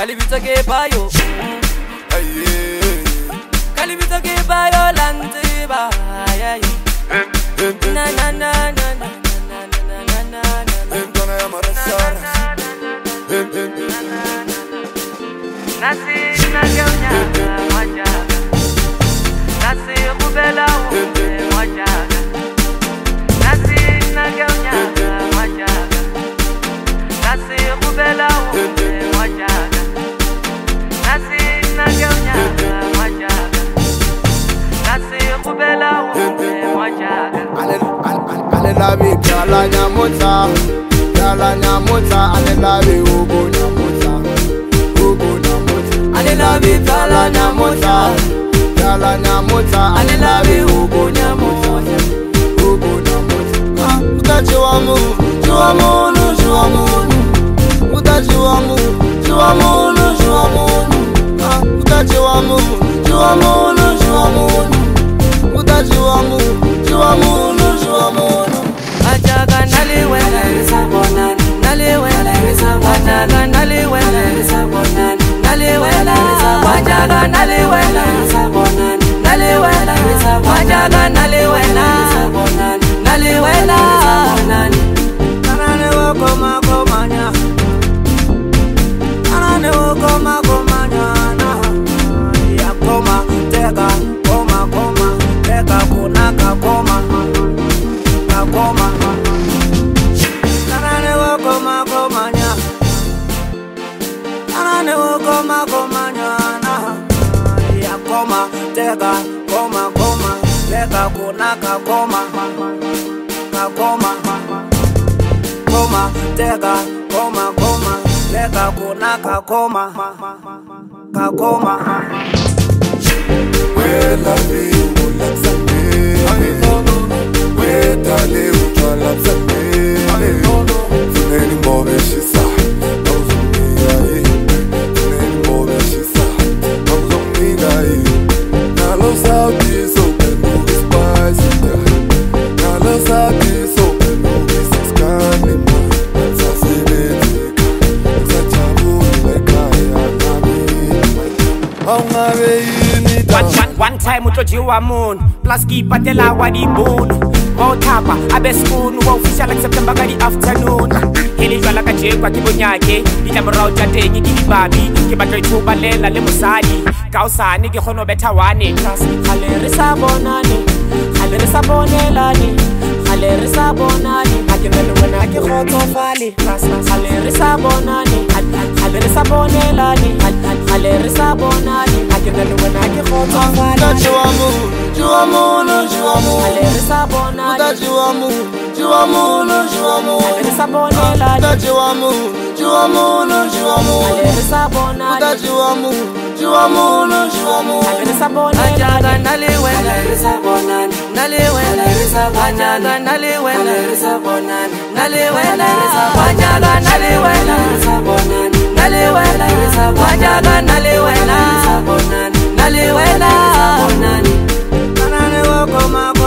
Kalibita ke bayo Kalibita ke bayo lantiba na na na na na Nasi nageunya wajaga Nasi kubela wajaga Nasi nageunya wajaga Nasi kubela wajaga Nasi nageunya wajaga Nasi kubela wajaga Ale labi kala nyamota ale labi ugo nyamota ale labi kala nyamota ale labi ugo nyamota utaji wa munu utaji wa munu utaji wa munu utaji wa munu ajaga naliwela sabonani naliwela ajaga naliwela sabonani naliwela ajaga naliwela sabonani naliwela ajaga naliwela sabonani naliwela anane woko makomanya anane woko makomanya na ya koma tega koma tega kunaka koma koma anane woko makomanya anane woko makomanya na ya koma tega koma tega kunaka koma tega koma tega kunaka koma Wela vi ulapsame Wetale utwalapsame Funeni mbobe shisa Nauzungiga Funeni mbobe shisa Nauzungiga Nalo sabi so penugi spicy Nalo sabi so penugi siskanima Sasebetika Sajabuni lekaya Nabi Aungabe One time utojiwa moon Plus kipa tela wadi boon Mautapa abe spoon Wa official like September gadi afternoon Hili jwala kachekwa kibonyake Ijamurao jatenyi kibabi Kibatoi tuba lela lemusadi Kausani kihono beta wane Halerisa bonani Halerisa bonelani Halerisa bonani Hakimelu wena kihoto fali Halerisa bonani Halerisa bonelani Halerisa bonani Hakimelu wena kihoto fali utaji wa munu Halerisa bonani utaji wa munu Halerisa bonelani utaji wa munu Halerisa bonani utaji wa munu Halerisa bonelani ajaga naliwela sabonani naliwela ajaga naliwela sabonani naliwela ajaga naliwela sabonani naliwela ajaga naliwela sabonani naliwela anane woko